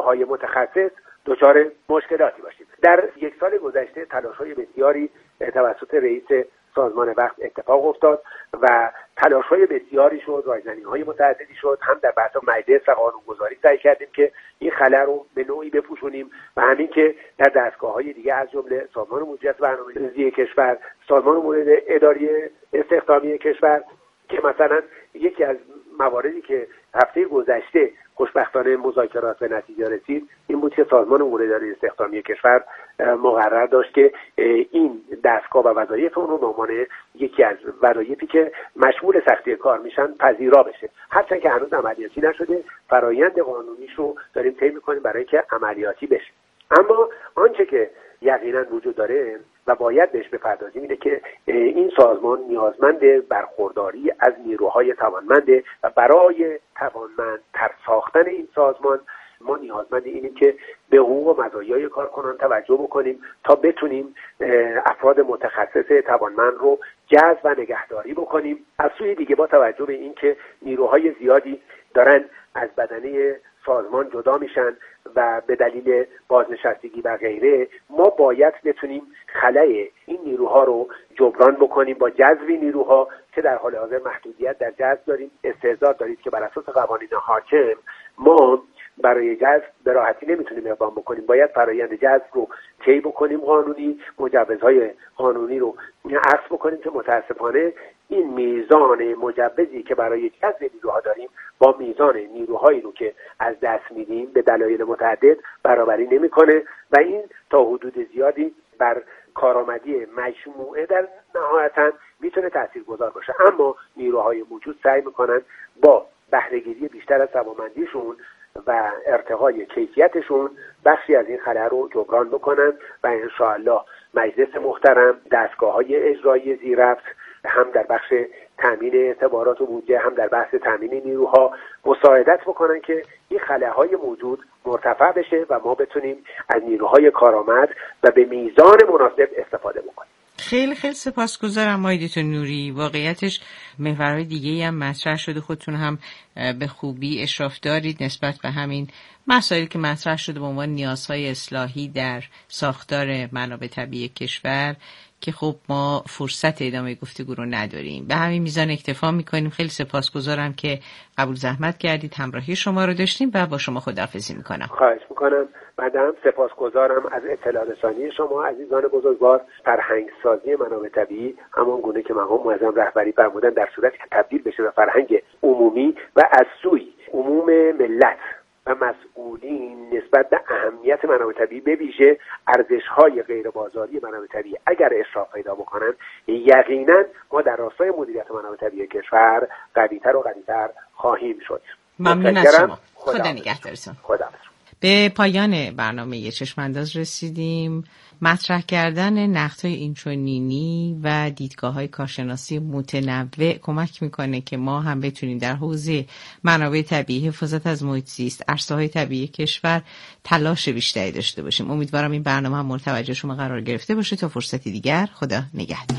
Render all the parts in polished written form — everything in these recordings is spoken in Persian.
نیروهای متخصص دچار مشکلاتی باشیم. در یک سال گذشته تلاش‌های بسیاری توسط رئیس سازمان وقت اتفاق افتاد و تلاش‌های بسیاری شد، رایزنی‌های متعددی شد. هم در بحث مجلس و قانون‌گذاری سعی کردیم که این خلأ رو به نوعی بپوشونیم و همین که در دستگاه‌های دیگه از جمله سازمان مدیریت برنامه‌ریزی کشور، سازمان امور اداری استخدامی کشور، که مثلا یکی از مواردی که هفته گذشته خوشبختانه مذاکرات به نتیجه رسید این بود که سازمان امور اداری استخدامی کشور مقرر داشت که این دستگاه و وظایف اون رو به عنوان یکی از وظایفی که مشمول سختی کار میشن پذیرا بشه. هرچند که هنوز عملیاتی نشده، فرایند قانونیش رو داریم طی می‌کنیم برای که عملیاتی بشه. اما آنچه که یقینا وجود داره و باید بهش بپردازیم اینه که این سازمان نیازمند برخورداری از نیروهای توانمنده و برای توانمندتر ساختن این سازمان ما نیازمند اینیم که به حقوق و مزایای کارکنان توجه بکنیم تا بتونیم افراد متخصص توانمند رو جذب و نگهداری بکنیم. از سوی دیگه با توجه به اینکه نیروهای زیادی دارن از بدنه سازمان جدا میشن و به دلیل بازنشستگی و غیره، ما باید بتونیم خلأ این نیروها رو جبران بکنیم با جذب نیروها که در حال حاضر محدودیت در جذب داریم. استعداد دارید که بر اساس قوانین حاکم ما برای جذب به راحتی نمیتونیم اقدام بکنیم، باید فرآیند جذب رو طی بکنیم، قانونی مجوزهای قانونی رو عرض بکنیم که متاسفانه این میزان مجوزی که برای جذب نیروها داریم با میزان نیروهایی رو که از دست میدیم به دلایل متعدد برابری نمیکنه و این تا حدود زیادی بر کارآمدی مجموعه در نهایتاً میتونه تاثیرگذار باشه. اما نیروهای موجود سعی میکنن با بهره‌گیری بیشتر از توانمندیشون و ارتقای کیفیتشون بخشی از این خلأ رو جبران بکنن و انشاءالله مجلس محترم، دستگاه‌های اجرایی زیررفت هم در بخش تامین اعتبارات و بودجه هم در بحث تامین نیروها مساعدت بکنن که این خلأهای موجود مرتفع بشه و ما بتونیم از نیروهای کارآمد و به میزان مناسب استفاده بکنیم. خیلی سپاسگزارم آقای دکتر نوری. واقعیتش محورهای دیگه‌ای هم مطرح شده، خودتون هم به خوبی اشراف دارید نسبت به همین مسائلی که مطرح شده به عنوان نیازهای اصلاحی در ساختار منابع طبیعی کشور که خب ما فرصت ادامه گفتگو رو نداریم. به همین میزان اکتفا میکنیم. خیلی سپاسگزارم که قبول زحمت کردید، همراهی شما رو داشتیم و با شما خداحافظی میکنم. خواهش میکنم. بعدم سپاسگزارم از اطلاع رسانی شما عزیزان بزرگوار. فرهنگ سازی منابع طبیعی همان گونه که مقام معظم رهبری فرمودن در صورتی که تبدیل بشه به فرهنگ عمومی و از سوی عموم ملت و مسئولین نسبت به اهمیت منابع طبیعی به ویژه ارزش‌های غیر بازاری منابع طبیعی اگر اشراف پیدا بکنن، یقینا ما در راستای مدیریت منابع طبیعی کشور قوی‌تر و قوی‌تر خواهیم شد. ممنون از شما. خدا نگهدارتون. خدا. به پایان برنامه چشم‌انداز رسیدیم. مطرح کردن نقدهای اینچنینی و دیدگاه‌های کارشناسی متنوع کمک میکنه که ما هم بتونیم در حوزه منابع طبیعی، حفاظت از محیط زیست، عرصه‌های طبیعی کشور تلاش بیشتری داشته باشیم. امیدوارم این برنامه هم مورد توجه شما قرار گرفته باشه. تا فرصتی دیگر، خدا نگهدار.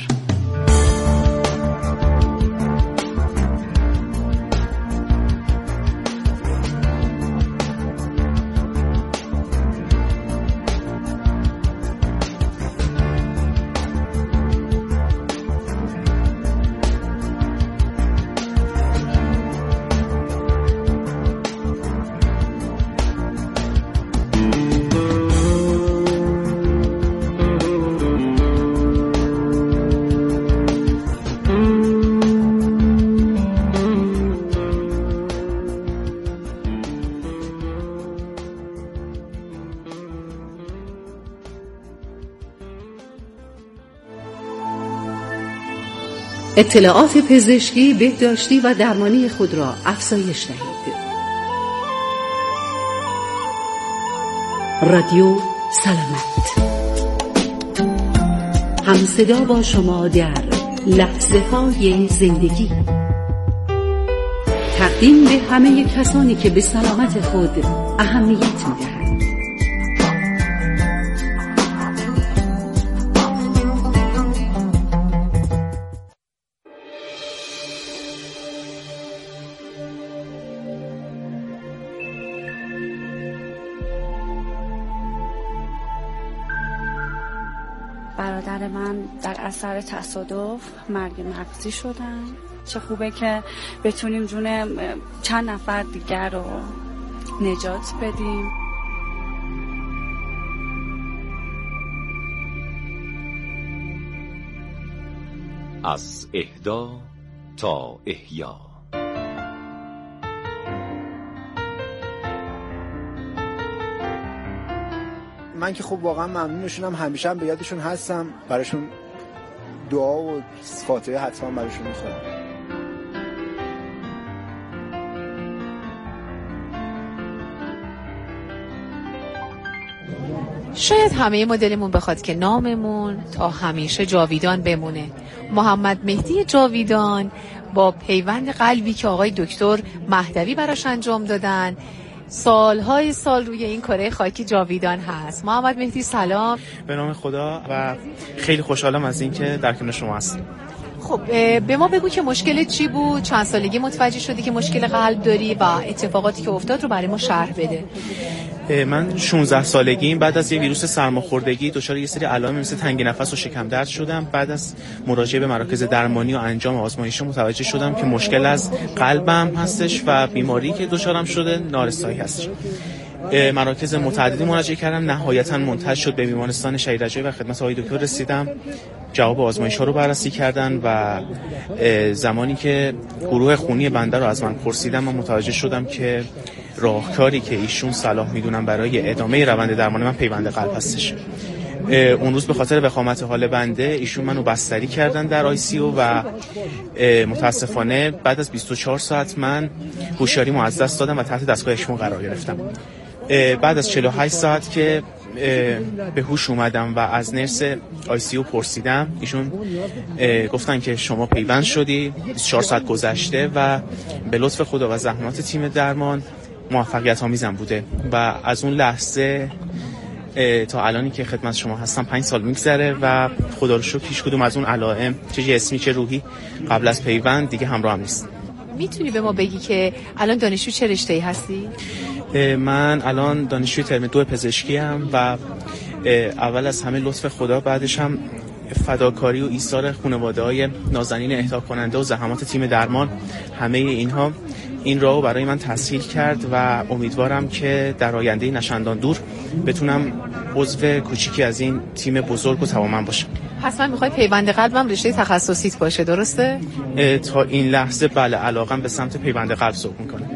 اطلاعات پزشکی، بهداشتی و درمانی خود را افزایش دهید. رادیو سلامت، همصدا با شما در لحظه های زندگی. تقدیم به همه کسانی که به سلامت خود اهمیت می‌دهند. برادر من در اثر تصادف مرگ مغزی شدن. چه خوبه که بتونیم جون چند نفر دیگر رو نجات بدیم. از اهدا تا احیا. من که خب واقعا ممنونشونم، همیشه هم به یادشون هستم، براشون دعا و فاتحه حتما براشون میخونم. شاید همه ما دلمون بخواد که ناممون تا همیشه جاویدان بمونه. محمد مهدی جاویدان با پیوند قلبی که آقای دکتر مهدوی براش انجام دادن سالهای سال روی این کره خاکی جاویدان هست. محمد مهدی سلام. به نام خدا و خیلی خوشحالم از این که در کنار شما هستم. خب به ما بگو که مشکل چی بود؟ چند سالگی متوجه شدی که مشکل قلب داری و اتفاقاتی که افتاد رو برای ما شرح بده. من 16 سالگیم بعد از یه ویروس سرماخوردگی دچار یه سری علائم مثل تنگی نفس و شکم درد شدم. بعد از مراجعه به مراکز درمانی و انجام آزمایش متوجه شدم که مشکل از قلبم هستش و بیماری که دچارم شده نارسایی هستش. مراکز متعددی مراجعه کردم، نهایتاً منتهی شد به بیمارستان شهید رجایی و خدمت آقای دکتر رسیدم. جواب آزمایش‌ها رو بررسی کردن و زمانی که گروه خونی بنده رو از من پرسیدم من متوجه شدم که راهکاری که ایشون صلاح میدونن برای ادامه روند درمان من پیوند قلب هستش. اون روز به خاطر وخامت حال بنده ایشون منو بستری کردن در آی سی او و متاسفانه بعد از 24 ساعت من هوشیاریمو از دست دادم و تحت دستگاه اشمو قرار گرفتم. بعد از 48 ساعت که به هوش اومدم و از نرس آی سی او پرسیدم، ایشون گفتن که شما پیوند شدی، 24 ساعت گذشته و به لطف خدا و زحمات تیم درمان موفقیت آمیزم بوده و از اون لحظه تا الانی که خدمت شما هستم 5 سال میگذره و خدا رو شکر هیچ کدوم از اون علائم چه جسمی چه روحی قبل از پیوند دیگه همراه هم نیست. میتونی به ما بگی که الان دانشجو چه رشته‌ای هستی؟ من الان دانشجوی ترم 2 پزشکی ام و اول از همه لطف خدا، بعدش هم فداکاری و ایثار خانواده‌های نازنین اهدا کننده و زحمات تیم درمان، همه اینها این راهو برای من تسهیل کرد و امیدوارم که در آینده نشندان دور بتونم عضو کوچیکی از این تیم بزرگ و توانمند باشم. حتما میخوای پیوند قلبم رشته تخصصیت باشه، درسته؟ تا این لحظه بله، علاقم به سمت پیوند قلب سوق میکنه.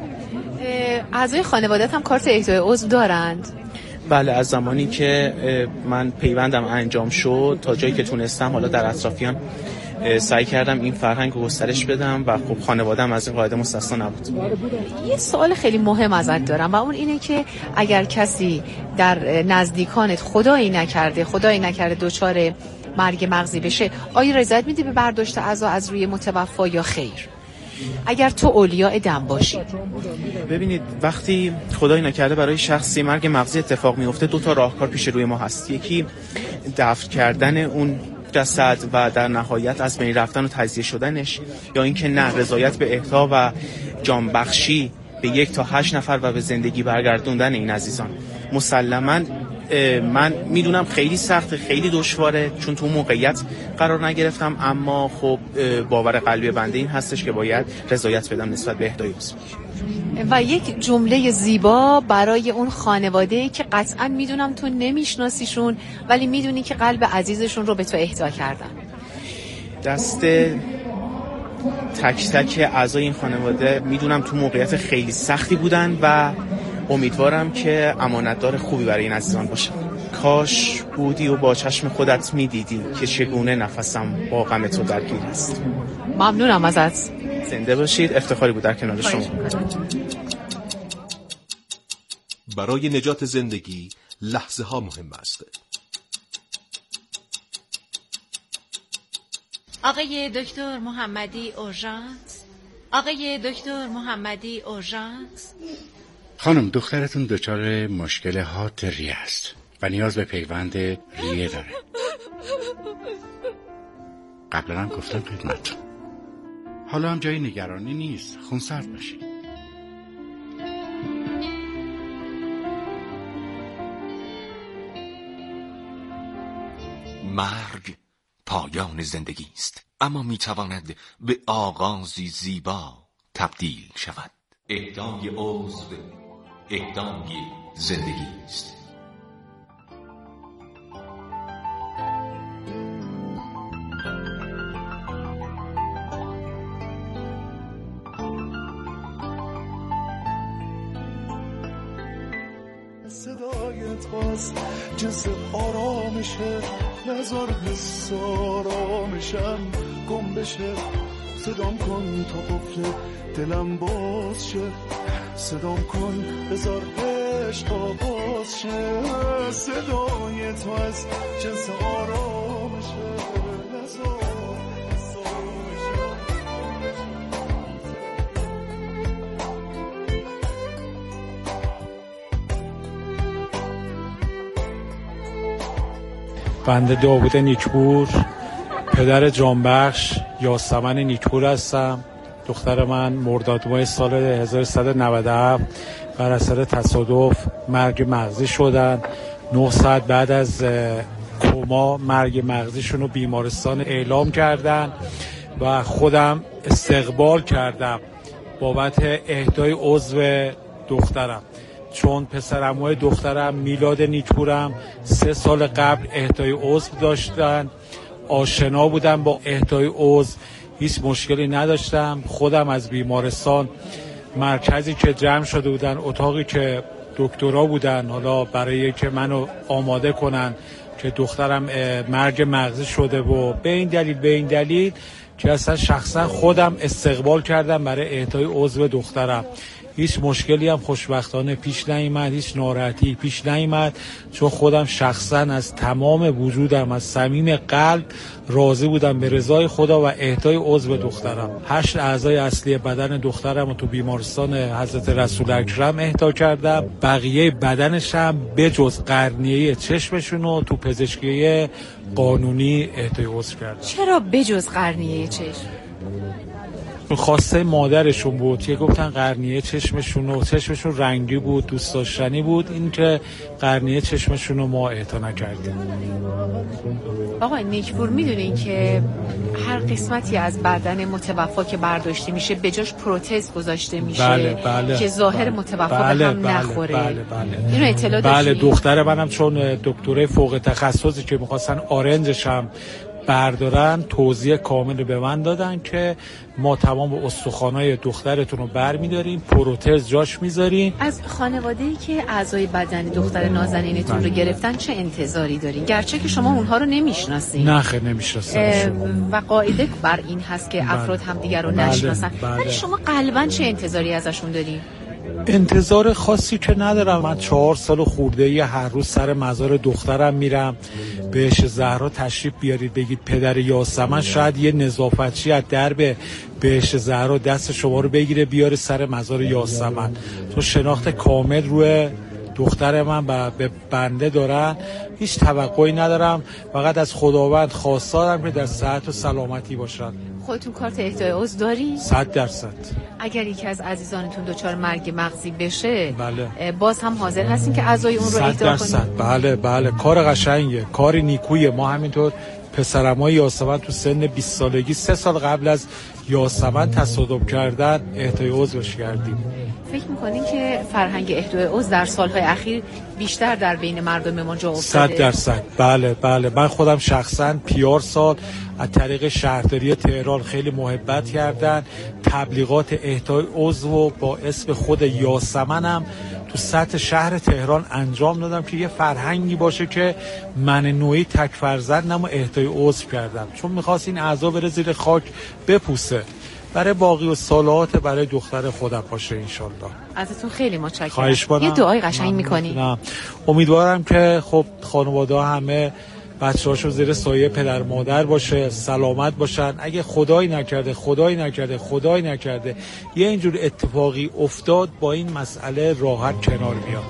اعضای خانواده‌ت هم کارت اهدای عضو دارند؟ بله، از زمانی که من پیوندم انجام شد تا جایی که تونستم حالا در اطرافیان سعی کردم این فرهنگ رو گسترش بدم و خب خانواده‌ام از این قاعده مستثنا نبود. یه سوال خیلی مهم ازت دارم و اون اینه که اگر کسی در نزدیکانت خدایی نکرده دچار مرگ مغزی بشه، آیا رضایت میدی به برداشت اعضا از روی متوفا یا خیر؟ اگر تو اولیاء دم باشی. ببینید وقتی خدای نکرده برای شخصی مرگ مغزی اتفاق میفته 2 تا راهکار پیش روی ما هست. یکی دفن کردن اون جسد و در نهایت از بین رفتن و تجزیه شدنش، یا اینکه نه، رضایت به احیا و جان بخشی به 1 تا 8 نفر و به زندگی برگردوندن این عزیزان. مسلماً من میدونم خیلی سخته، خیلی دشواره، چون تو موقعیت قرار نگرفتم، اما خب باور قلبی بنده این هستش که باید رضایت بدم نسبت به اهدای عضو. و یک جمله زیبا برای اون خانواده‌ای که قطعاً میدونم تو نمیشناسیشون ولی میدونی که قلب عزیزشون رو به تو اهدا کردن. دست تک تک اعضای این خانواده میدونم تو موقعیت خیلی سختی بودن و امیدوارم که امانتدار خوبی برای این عزیزان باشم. کاش بودی و با چشم خودت میدیدی که چگونه نفسم با غم تو درگیر است. ممنونم ازت. زنده باشید، افتخاری بود در کنار شما. برای نجات زندگی لحظه ها مهم است. آقای دکتر محمدی اورژانس، آقای دکتر محمدی اورژانس. خانم، دخترتون دچار مشکل هات ریه است و نیاز به پیوند ریه داره. قبلا هم گفتم خدمتتون. حالا هم جای نگرانی نیست، خونسرد باشید. مرگ پایان زندگی است، اما میتواند به آغازی زیبا تبدیل شود. اهدای عضو اهدای زندگی است. صدای تاست جنس آرامشه، نظر حس آرامشم گم بشه. صدام کن تا قفل دلم باز شه، صدام کن بذار عشق آغاز شه. صدای تو از جنس آرامشه، نظر حس آرامشم. بنده داوود نیکپور، پدر جانبخش یاسمن نیکپور هستم. دختر من مرداد ماه سال 1197 بر اثر تصادف مرگ مغزی شدن. 9 ساعت بعد از کما مرگ مغزیشون رو بیمارستان اعلام کردن و خودم استقبال کردم بابت اهدای عضو دخترم، چون پسرعموی دخترم میلاد نیکپورم 3 سال قبل اهدای عضو داشتن. آشنا بودم با اهدای عضو، هیچ مشکلی نداشتم. خودم از بیمارستان مرکزی که جمع شده بودن، اتاقی که دکترا بودن، حالا برای که منو آماده کنن که دخترم مرگ مغزی شده و به این دلیل که اصلا شخصا خودم استقبال کردم برای اهدای عضو دخترم. هیچ مشکلی هم خوشبختانه پیش نیامد، هیچ ناراحتی پیش نیامد، چون خودم شخصا از تمام وجودم از صمیم قلب راضی بودم به رضای خدا و اهدای عضو دخترم. 8 اعضای اصلی بدن دخترم رو تو بیمارستان حضرت رسول اکرم اهدا کردم. بقیه بدنش هم بجز قرنیه چشمشون رو تو پزشکی قانونی اهدای عضو کردم. چرا بجز قرنیه چشم؟ خواسته مادرشون بود که گفتن قرنیه چشمشون رنگی بود، دوست داشتنی بود، این که قرنیه چشمشون رو ما اهدا نکردیم. آقای نیکپور، میدونین که هر قسمتی از بدن متوفا که برداشته میشه به جاش پروتز گذاشته میشه که ظاهر متوفا به هم نخوره. اینو اطلاع داشتین؟ دختر منم چون دکترای فوق تخصصی که می‌خواستن آرنجش هم بردارن توضیح کامل به من دادن که ما تمام استخوان‌های دخترتون رو برمی‌داریم، پروتز جاش می‌ذاریم. از خانواده‌ای که اعضای بدن دختر نازنینتون رو گرفتن چه انتظاری دارین؟ گرچه که شما اونها رو نمی‌شناسین. نه خیر نمی‌شناسم. و قاعده بر این هست که افراد هم دیگر رو نشناسن. ولی شما قلباً چه انتظاری ازشون دارین؟ انتظار خاصی که ندارم. من 4 سال خورده‌ای هر روز سر مزار دخترم میرم. بهش زهرا تشریف بیارید بگید پدر یاسمن، شاید یه نظافتچی از درب بهش زهرا دست شما رو بگیره بیاره سر مزار یاسمن. تو شناخت کامل روی دختر من به بنده دارن، هیچ توقعی ندارم، فقط از خداوند خواستارم که در صحت و سلامتی باشن. خودتون کارت اهدای عضو داری؟ 100%. اگر یکی از عزیزانتون دچار مرگ مغزی بشه باز هم حاضر هستین که اعضای اون رو اهدا کنین؟ بله کار قشنگه، کار نیکویه. ما همینطور پسرمای یاسمن تو سن 20 سالگی 3 سال قبل از یاسمن تصادف کردن اهدای عضوش کردیم. فکر میکنین که فرهنگ اهدای عضو در سالهای اخیر بیشتر در بین مردم ما جا افتاده؟ 100%. بله من خودم شخصا پیار سال از طریق شهرداری تهران خیلی محبت کردن. تبلیغات اهدای عضو با اسم خود یاسمنم تو سطح شهر تهران انجام دادم که یه فرهنگی باشه که من نوعی تک فرزندم و اهدای عضو کردم، چون میخواست این اعضا بره زیر خاک بپوسه برای باقی و سالات برای دختر خودم باشه انشالله. ازتون خیلی متشکرم. یه دعای قشنگ میکنی؟ امیدوارم که خب خانواده همه بچه‌هاشون زیر سایه پدر مادر باشه، سلامت باشن. اگه خدایی نکرده یه اینجور اتفاقی افتاد، با این مسئله راحت کنار بیاد.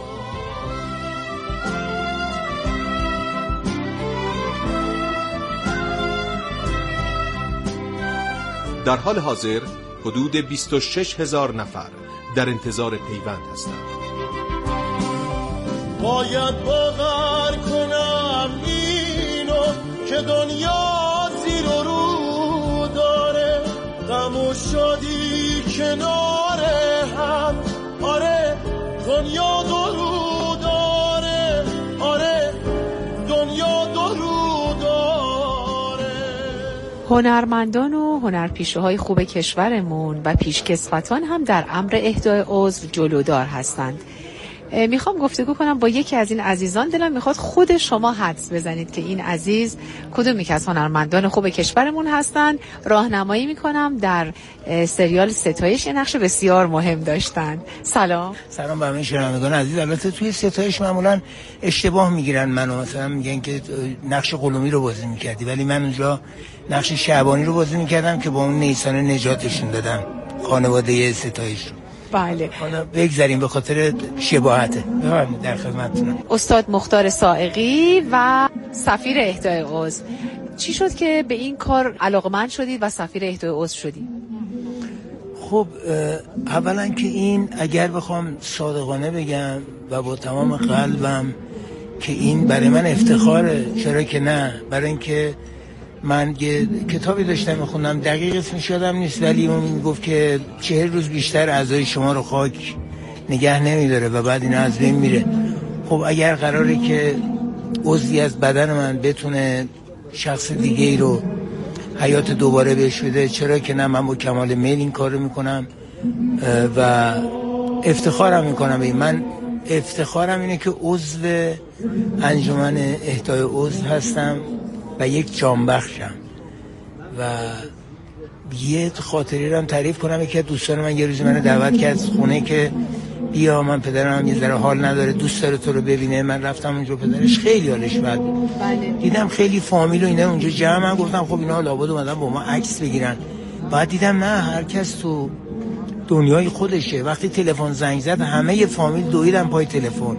در حال حاضر حدود 26,000 نفر در انتظار پیوند هستند. باید باور کنم اینو که دنیا زیر و رو داره، غم و شادی کناره هم. آره دنیا دو رو داره، آره دنیا دو رو داره. هنرمندان و هنرپیشه‌های خوب کشورمون و پیشکسوتان هم در امر اهدای عضو جلودار هستند. میخوام گفتگو کنم با یکی از این عزیزان. دلم میخواد خود شما حدس بزنید که این عزیز کدوم یک از هنرمندان خوب کشورمون هستن. راهنمایی میکنم. در سریال ستایش نقش بسیار مهم داشتن. سلام به همه شنوندگان عزیز. البته توی ستایش معمولا اشتباه میگیرن منو، مثلا میگن که نقش قلومی رو بازی میکردی، ولی من اونجا نقش شعبانی رو بازی میکردم که با اون نیسان نجاتشون دادم، خانواده ستایش رو. بله. حالا بگذاریم به خاطر شباهته. در خدمتتونم. استاد مختار صاعقی و سفیر اهدای عضو، چی شد که به این کار علاقمند شدید و سفیر اهدای عضو شدید؟ خب اولا که این اگر بخوام صادقانه بگم و با تمام قلبم که این برای من افتخاره، چرا که نه، برای اینکه من یه کتابی داشتم میخوندم، دقیق اسمش یادم نیست، ولی اون میگفت که 40 روز بیشتر اعضای شما رو خاک نگه نمیداره و بعد اینا از بین میره. خب اگر قراره که عضوی از بدن من بتونه شخص دیگه ای رو حیات دوباره بهش بده، چرا که نه، من با کمال میل این کار رو میکنم و افتخارم میکنم. من افتخارم اینه که عضو انجمن اهدای عضو هستم و یک جانبخشم. و یه خاطری رو هم تعریف کنم. یکی از دوستان من یه روز منو دعوت کرد خونه که بیا، من پدرم یه ذره حال نداره، دوست داره تو رو ببینه. من رفتم اونجا، پدرش خیلی حالش بد بود. دیدم خیلی فامیل و اینا اونجا جمعن. گفتم خب اینا لابد اومدن با ما عکس بگیرن. بعد دیدم نه، هر کس تو دنیای خودشه. وقتی تلفن زنگ زد همه ی فامیل دویدن پای تلفن.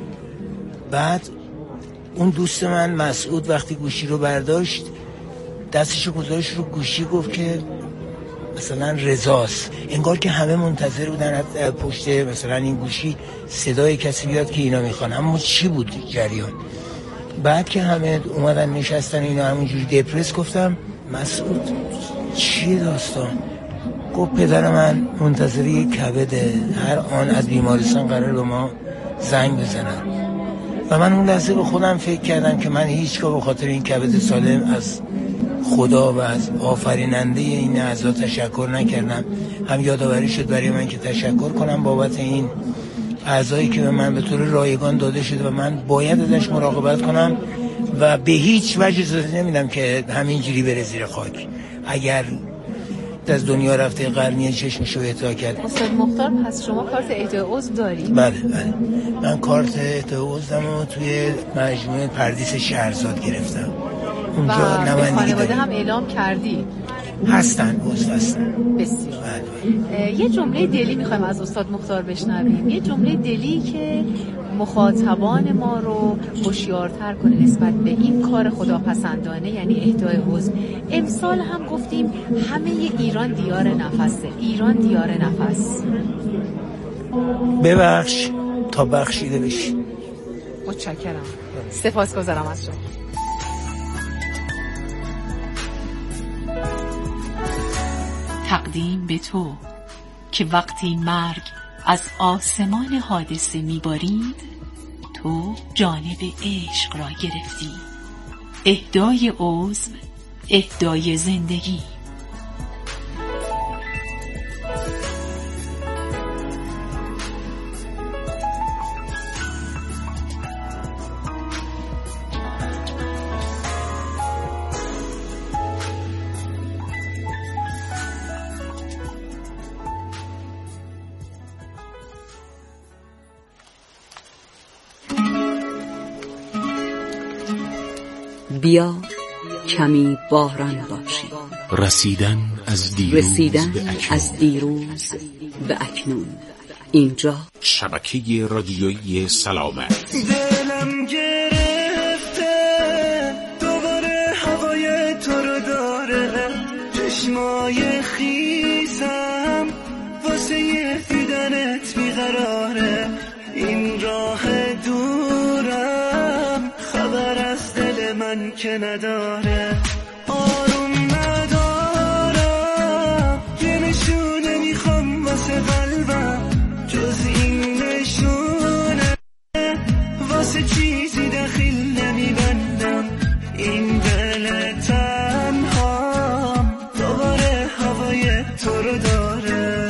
بعد اون دوست من مسعود وقتی گوشی رو برداشت، دستشو گذاشت رو گوشی، گفت که مثلا رضاست. انگار که همه منتظر بودن پشت مثلا این گوشی صدای کسی بیاد که اینا میخوان. اما چی بود جریان؟ بعد که همه اومدن نشستن اینا همونجوری دپرس، گفتم مسعود چیه داستان؟ گفت پدر من منتظر یک کبده، هر آن از بیمارستان قرار به ما زنگ بزنن. و من اون لحظه به خودم فکر کردم که من هیچگاه به خاطر این کبد سالم از خدا و از آفریننده این اعضا تشکر نکردم. هم یادآوری شد برای من که تشکر کنم بابت این اعضایی که به من به طور رایگان داده شده و من باید ازش مراقبت کنم و به هیچ وجه اجازه نمیدم که همینجوری بره زیر خاک. اگر از دنیا رفته قرنیه چشمشو اهدا کرد. استاد مختار، پس شما کارت اهدای عضو دارید؟ بله. من کارت اهدای عضومو توی مجموعه پردیس شهرزاد گرفتم. اونجا نمایندگی خانواده هم اعلام کردی؟ هستن، عضو هستن. بسیار. یه جمله دلی میخوایم از استاد مختار بشنویم. یه جمله دلی که مخاطبان ما رو هوشیارتر کنه نسبت به این کار خداپسندانه، یعنی اهدای عضو. امسال هم گفتیم همه ایران دیار نفسه. ایران دیار نفس. ببخش تا بخشیده بشی. متشکرم. سپاسگزارم از شما. تقدیم به تو که وقتی مرگ از آسمان حادثه میبارید، تو جانب عشق را گرفتی. اهدای عضو، اهدای زندگی. بیا کمی باران باشی. رسیدن از دیروز به اکنون. اینجا شبکه رادیویی سلامت. دلم گرفته دوباره هوای تو رو داره، چشمای خیزم واسه دیدنت بیقراره، این راه دورم خبر از دل من که نداره، آروم ندارم، یه نشونه میخوام واسه قلبم جز این نشونه، واسه چیزی دخیل نمیبندم این دل تنهام دوباره هوای تو رو داره.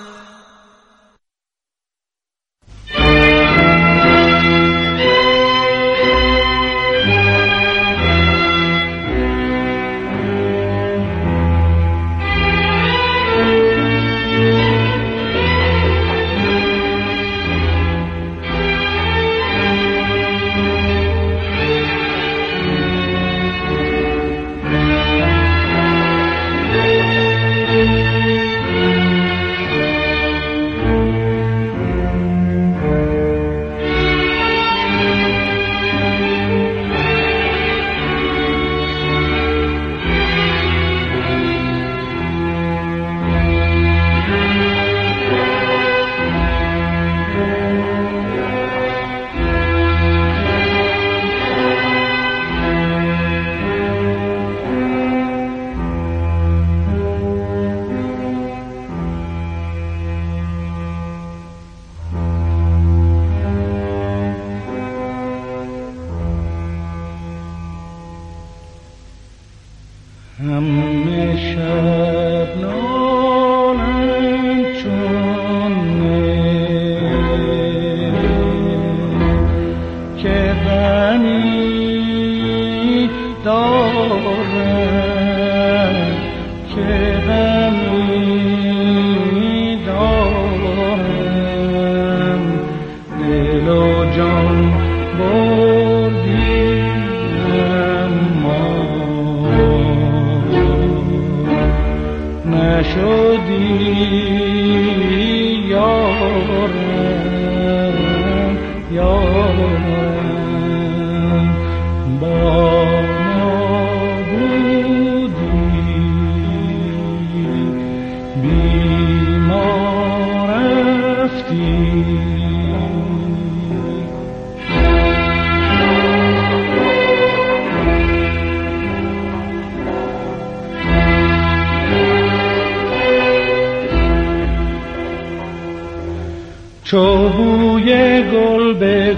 چو بوی گل به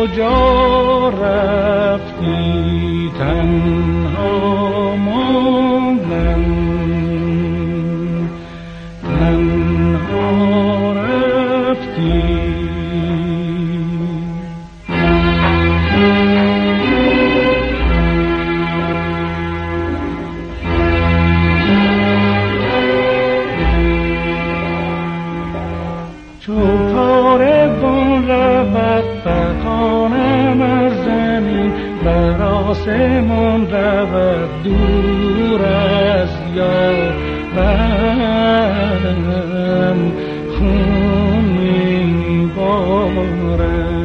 کجا رفتی تنها ماندم، تنها رفتی. آسمان رود دور از یارم، خون میبارم.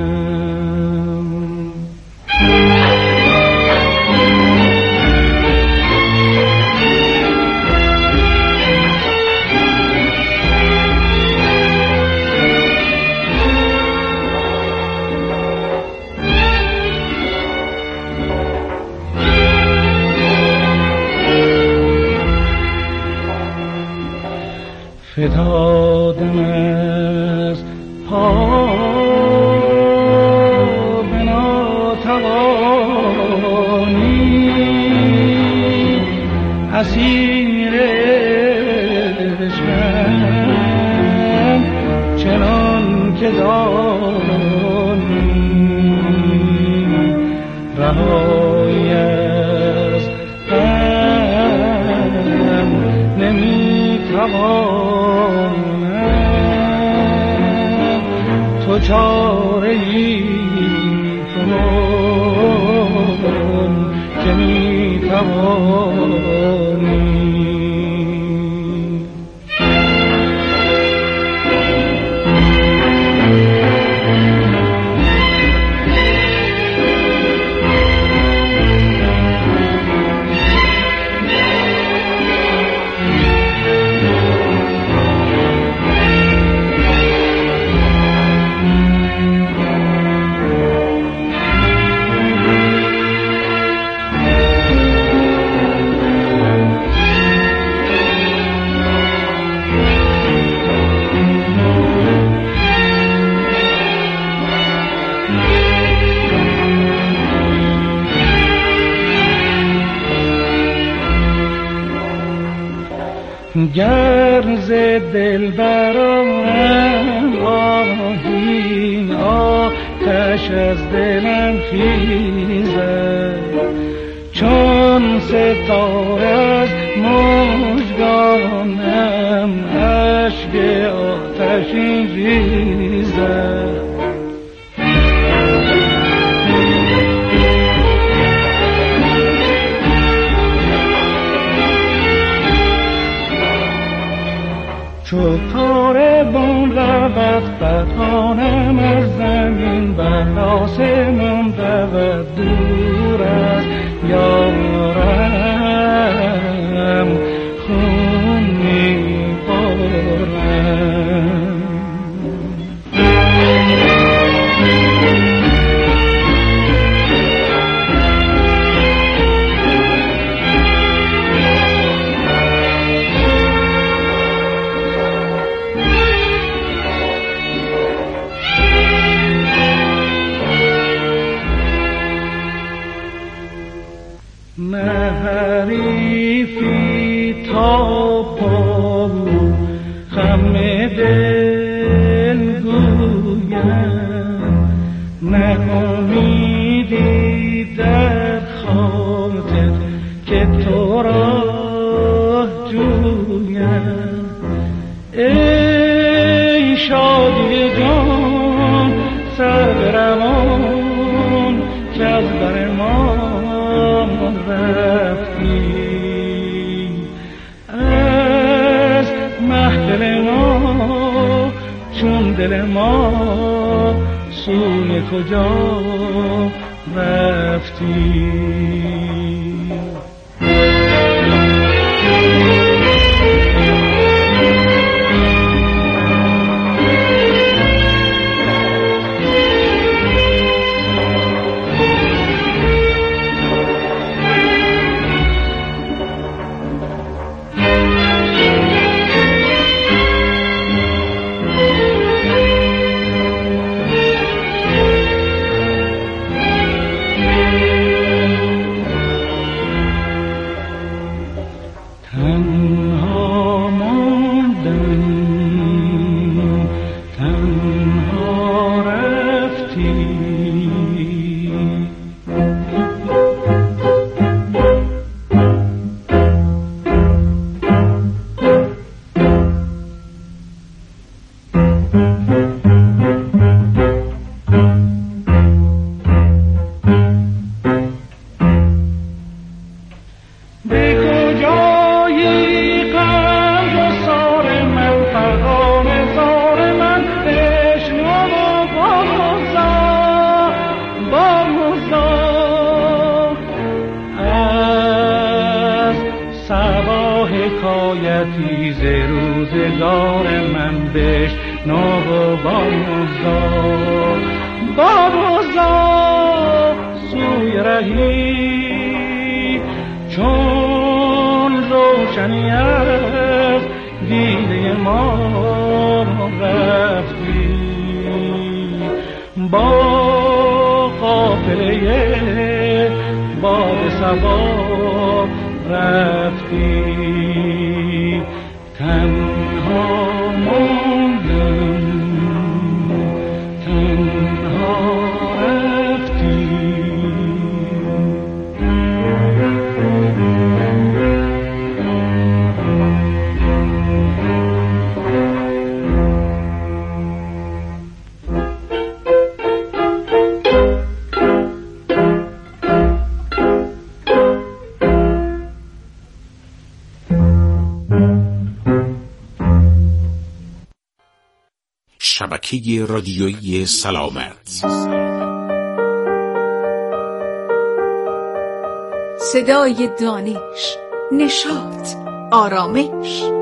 فتادم از پا به ناتوانی، اسیر عشقم چنان که دانی، رهایی از غم نمیتوان، تو چاره‌ای کن که میتوانی. گر ز دل برآرم آهی آتش از دلم خیزد چون ستاره از مژگانم اشک آتشین ریزد چو کاروان رود بدانم از زمین بر آسمان رود دور از یارم خون می‌بارم حریفی تا پا خم دل گویم نه امیدی در خاطر که تو را جویم ای شادی جان سربروان که از بر ما رفتی از محفل ما چون دل ما سوی کجا رفتی حکایتی ز روزگار من بشنو و باموزا سوی رهی چون روشنی از دیده ما رفتی با قافله باد صبا رفتی تنها موندم تنها رفتی شبکه رادیویی سلامت. صدای دانش، نشاط، آرامش.